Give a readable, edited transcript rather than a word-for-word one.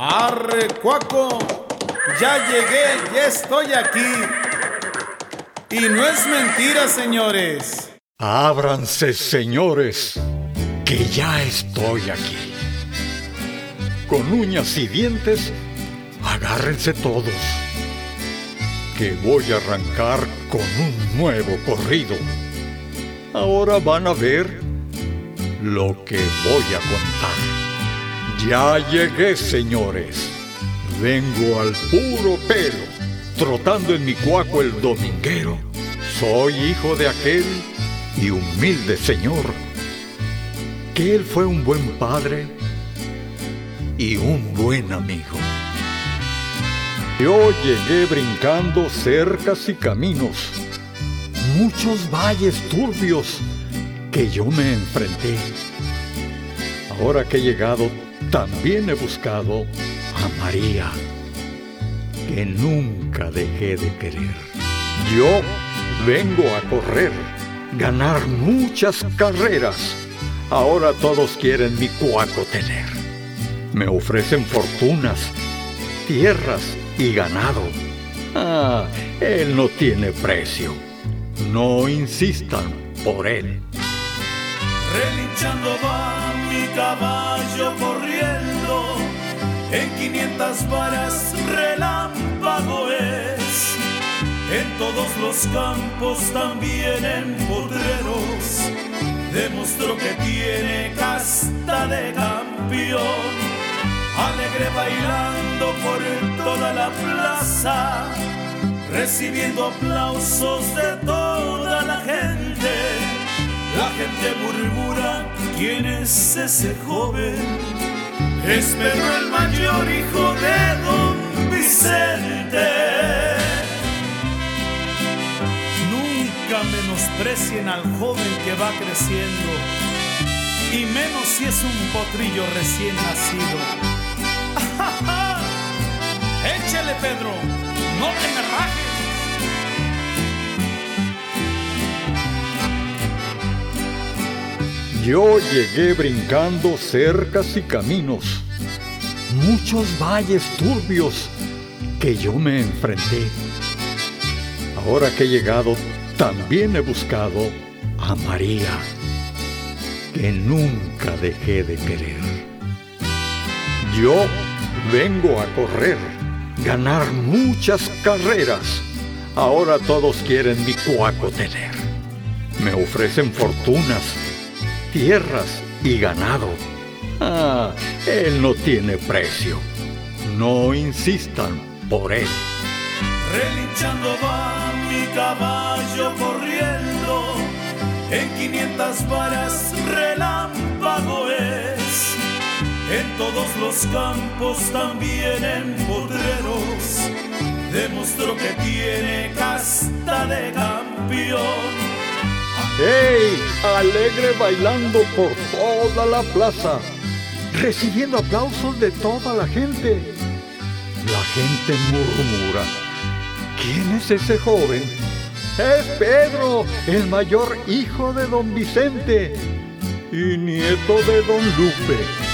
Arre, Cuaco, ya llegué, ya estoy aquí. Y no es mentira, señores. Ábranse, señores, que ya estoy aquí. Con uñas y dientes, agárrense todos, que voy a arrancar con un nuevo corrido. Ahora van a ver lo que voy a contar. Ya llegué, señores. Vengo al puro pelo, trotando en mi cuaco el dominguero. Soy hijo de aquel y humilde señor, que él fue un buen padre y un buen amigo. Yo llegué brincando cercas y caminos, muchos valles turbios que yo me enfrenté. Ahora que he llegado, también he buscado a María, que nunca dejé de querer. Yo vengo a correr, ganar muchas carreras. Ahora todos quieren mi cuaco tener. Me ofrecen fortunas, tierras y ganado. Él no tiene precio. No insistan por él. Relinchando va mi caballo corriendo, en 500 varas relámpago es. En todos los campos, también en potreros, demostró que tiene casta de campeón. Alegre bailando por toda la plaza, recibiendo aplausos de toda la gente. La gente murmura, ¿quién es ese joven? Es Pedro el mayor, hijo de don Vicente. Nunca menosprecien al joven que va creciendo, y menos si es un potrillo recién nacido. ¡Échale, Pedro! ¡No te me rajes! Yo llegué brincando cercas y caminos, muchos valles turbios que yo me enfrenté. Ahora que he llegado, también he buscado a María, que nunca dejé de querer. Yo vengo a correr, ganar muchas carreras. Ahora todos quieren mi cuaco tener. Me ofrecen fortunas, tierras y ganado. Él no tiene precio. No insistan por él. Relinchando va mi caballo corriendo, en 500 varas relámpago es. En todos los campos, también en potreros, demostró que tiene casta de campeón. ¡Hey! Alegre bailando por toda la plaza, recibiendo aplausos de toda la gente. La gente murmura, ¿quién es ese joven? Es Pedro, el mayor hijo de don Vicente y nieto de don Lupe.